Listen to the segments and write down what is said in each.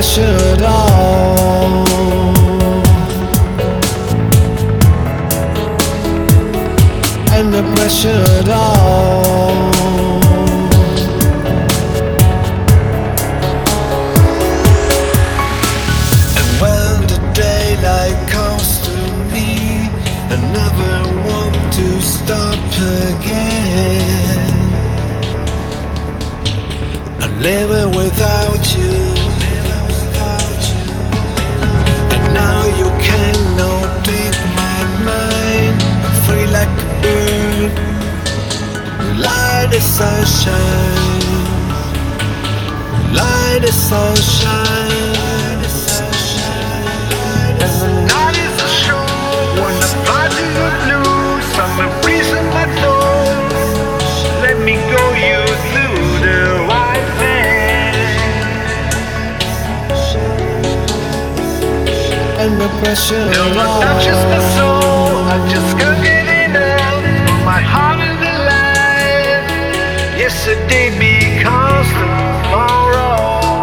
pressure at all. And the pressure at all. And when the daylight comes to me, I never want to stop again. I'm living without you, and now you cannot take my mind. Free like a bird, light the sunshine, light the sunshine. And the night is a show when the flies in the blue. Summer breeze in my toes. Let me go you through the white sand. And the pressure No at one all. touches my soul. I just can't get enough. My heart is alive. Yesterday becomes tomorrow.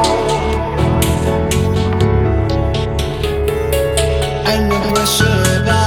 And the pressure at all.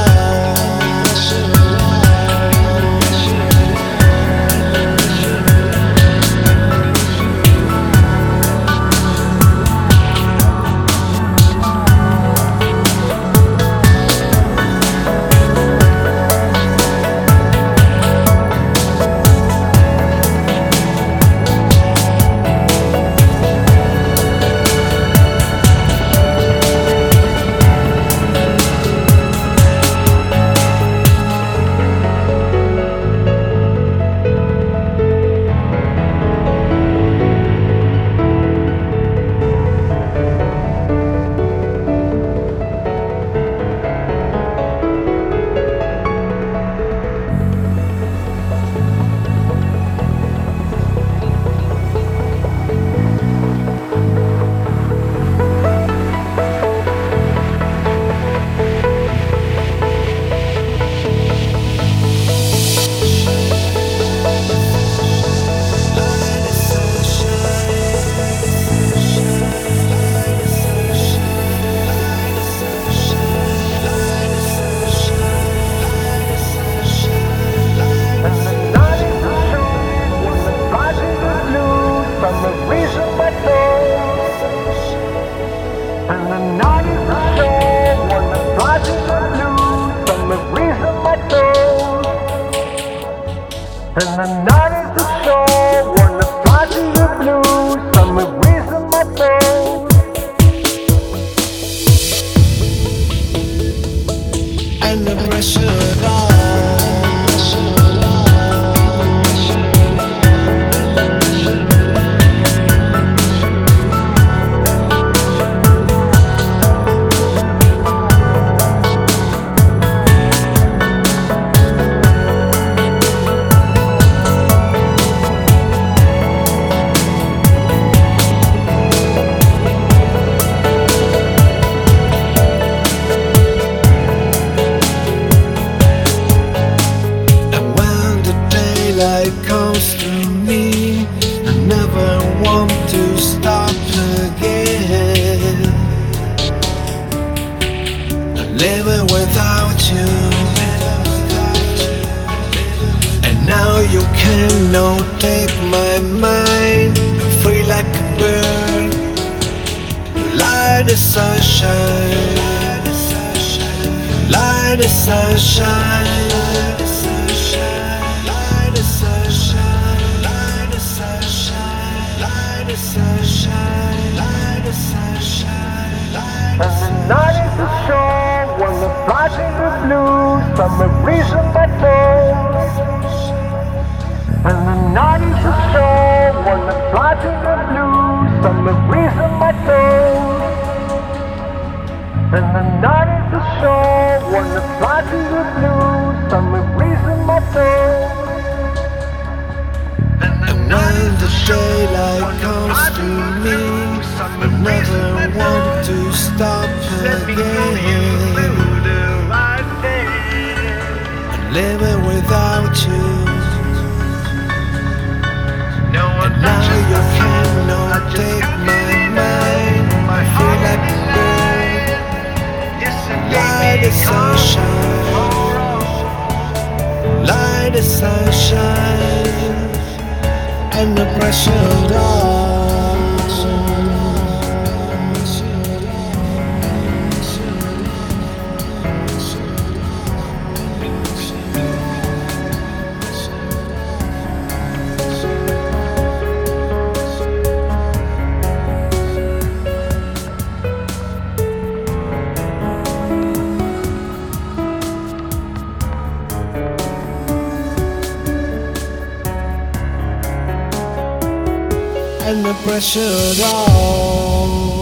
And the night is a show when the flies in the blue. Summer breeze in my toes. And the night is a show when the flies in the blue. Summer breeze in my toes. And the pressure at all. Light comes to me, I never want to stop again. I'm living without you, and now you cannot take my mind. Free like a bird, light the sunshine, light the sunshine. And the night is a show when the flies in the blue. Summer breeze in my toes. And the night is a show when the flies in the blue. Summer breeze in my toes. And the night is a show when the flies in the blue. Summer breeze in my toes. And when the daylight comes to me, I never want to stop again. I'm living without you, and now you cannot take my mind. the sunshine, light the sunshine, and the pressure down. And the pressure down.